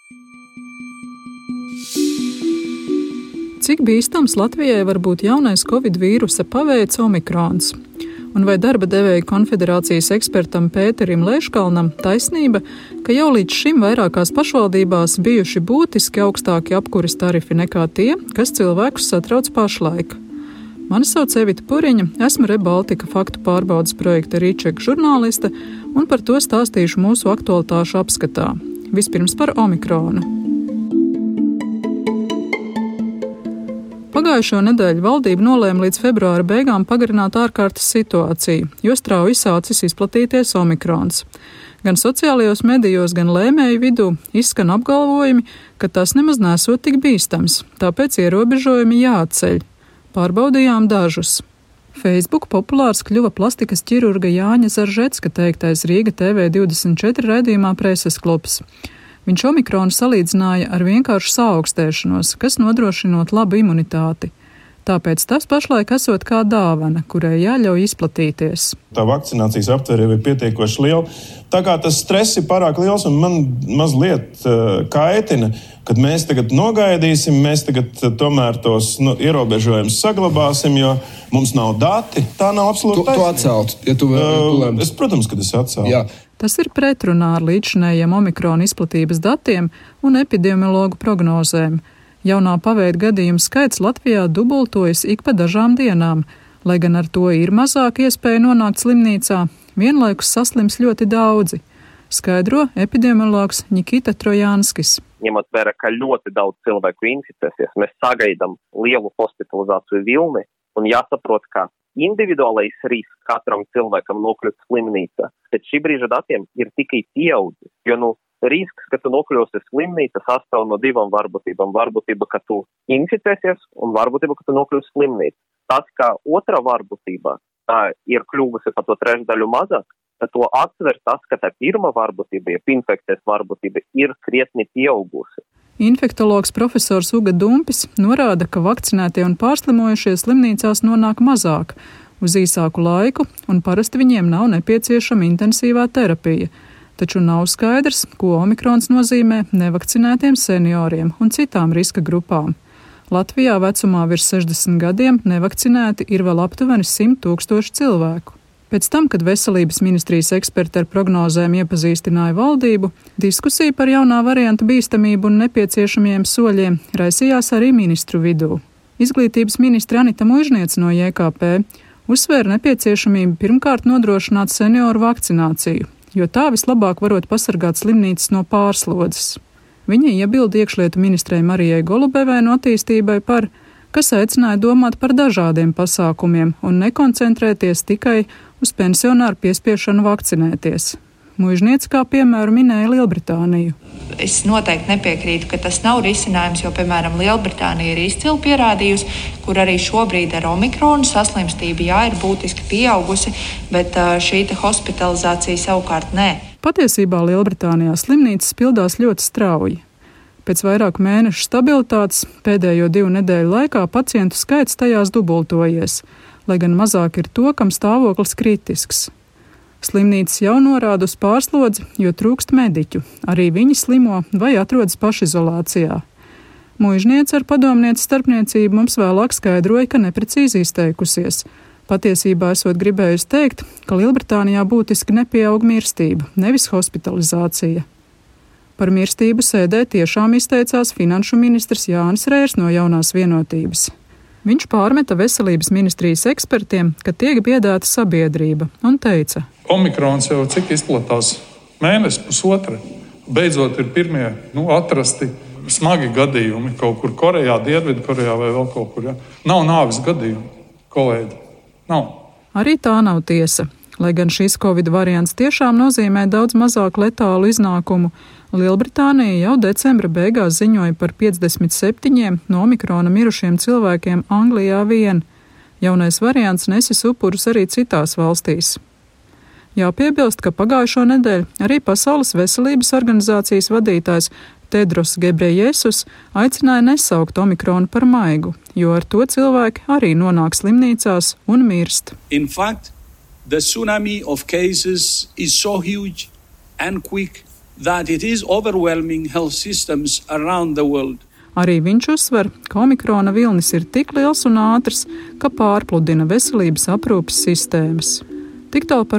Cik bīstams Latvijai var būt jaunais Covid vīrusa paveids Omikrons? Un vai darba devēja konfederācijas ekspertam Pēterim Lēškalnam taisnība, ka jau līdz šim vairākās pašvaldībās bijuši būtiski augstāki apkures tarifi nekā tie, kas cilvēkus satrauc pašlaik? Mani sauc Evita Puriņa, esmu ReBaltica faktu pārbaudes projekta Rīčeka žurnāliste, un par to stāstīšu mūsu aktualitāšu apskatā. Vispirms par Omikronu. Pagājušo nedēļu valdība nolēma līdz februāra beigām pagarināt ārkārtas situāciju, jo strauji sācis izplatīties Omikrons. Gan sociālajos medijos, gan lēmēju vidū izskan apgalvojumi, ka tas nemaz nesot tik bīstams, tāpēc ierobežojumi jāatceļ. Pārbaudījām dažus. Facebook populārs kļuva plastikas ķirurga Jāņa Zaržecka teiktais Rīga TV24 raidījumā Preses klubs. Viņš Omikronu salīdzināja ar vienkāršu saaugstēšanos, kas nodrošinot labu imunitāti. Tāpēc tas pašlaik esot kā dāvana, kurai jāļauj izplatīties. Tā vakcinācijas aptvere ir pietiekoši liela. Tā kā tas stress ir pārāk liels un man mazliet kaitina, kad mēs tagad nogaidīsim, mēs tagad tomēr tos ierobežojumus saglabāsim, jo mums nav dati. Tā nav absolūti taisnība. Tu atcelt, ja tu Es, protams, kad es atceltu. Jā. Tas ir pretrunā ar līdzinējiem Omikrona izplatības datiem un epidemiologu prognozēm. Jaunā paveida gadījumu skaits Latvijā dubultojas ik pa dažām dienām, lai gan ar to ir mazāk iespēja nonākt slimnīcā, vienlaikus saslims ļoti daudzi, skaidro epidemiologs Nikita Trojānskis. Ņemot vērā, ka ļoti daudz cilvēku inficēsies, mēs sagaidām lielu hospitalizāciju vilni un jāsaprot, ka individuālais risks katram cilvēkam nokļūt slimnīcā pēc šī brīža datiem ir tikai pieaudzis, jo risks, ka tu nokļūsi slimnīcā, sastāv no divām varbūtībām. Varbūtība, ka tu inficēsies un varbūtība, ka tu nokļūsi slimnīcā. Tas, ka otra varbūtība ir kļuvusi par to trešdaļu mazāk, tad to atsver tas, ka tā pirma varbūtība, infekcijas varbūtība, ir krietni pieaugusi. Infektologs profesors Uga Dumpis norāda, ka vakcinētie un pārslimojušie slimnīcās nonāk mazāk, uz īsāku laiku, un parasti viņiem nav nepieciešama intensīvā terapija. Taču nav skaidrs, ko Omikrons nozīmē nevakcinētiem senioriem un citām riska grupām. Latvijā vecumā virs 60 gadiem nevakcinēti ir vēl aptuveni 100 000 cilvēku. Pēc tam, kad Veselības ministrijas eksperti ar prognozēm iepazīstināja valdību, diskusija par jaunā varianta bīstamību un nepieciešamiem soļiem raisījās arī ministru vidū. Izglītības ministre Anita Muižniece no JKP uzsvēra nepieciešamību pirmkārt nodrošināt senioru vakcināciju, jo tā vislabāk varot pasargāt slimnīcas no pārslodzes. Viņa iebilda iekšlietu ministrei Marijai Golubevai no attīstībai par, kas aicināja domāt par dažādiem pasākumiem un nekoncentrēties tikai uz pensionāru piespiešanu vakcinēties. Muižniece kā piemēru minēja Lielbritāniju. Es noteikti nepiekrītu, ka tas nav risinājums, jo, piemēram, Lielbritānija ir izcili pierādījusi, kur arī šobrīd ar Omikronu saslimstība ir būtiski pieaugusi, bet šī hospitalizācija savukārt nē. Patiesībā Lielbritānijā slimnīcas pildās ļoti strauji. Pēc vairāku mēnešu stabilitātes pēdējo 2 nedēļu laikā pacientu skaits tajās dubultojies, lai gan mazāk ir to, kam stāvoklis kritisks. Slimnīcas jau norāda uz pārslodzi, jo trūkst mediķu. Arī viņi slimo vai atrodas pašizolācijā. Muižniece ar padomnieces starpniecību mums vēlāk skaidroja, ka neprecīzi izteikusies. Patiesībā esot gribējusi teikt, ka Lielbritānijā būtiski nepieaug mirstība, nevis hospitalizācija. Par mirstību sēdē tiešām izteicās finanšu ministrs Jānis Rērs no Jaunās vienotības. Viņš pārmeta Veselības ministrijas ekspertiem, ka tiek biedēta sabiedrība, un teica: Omikrons jau cik izplatās? Mēnesis, pusotra. Beidzot ir pirmie atrasti smagi gadījumi kaut kur Korejā, Dienvidkorejā vai vēl kaut kur. Ja? Nav nāves gadījumu, kolēģi. Nav. Arī tā nav tiesa. Lai gan šis Covid variants tiešām nozīmē daudz mazāk letālu iznākumu, Lielbritānija jau decembra beigās ziņoja par 57 no Omikrona mirušiem cilvēkiem Anglijā vien. Jaunais variants nesis upurus arī citās valstīs. Jāpiebilst, ka pagājušo nedēļu arī Pasaules veselības organizācijas vadītājs Tedros Gebrejesus aicināja nesaukt Omikronu par maigu, jo ar to cilvēki arī nonāk slimnīcās un mirst. In fact, the tsunami of cases is so huge and quick that it is overwhelming health systems around the world. Arī viņš uzsver, ka omikrona vilnis ir tik liels un ātrs, ka pārpludina veselības aprūpes sistēmas. Tik tālu par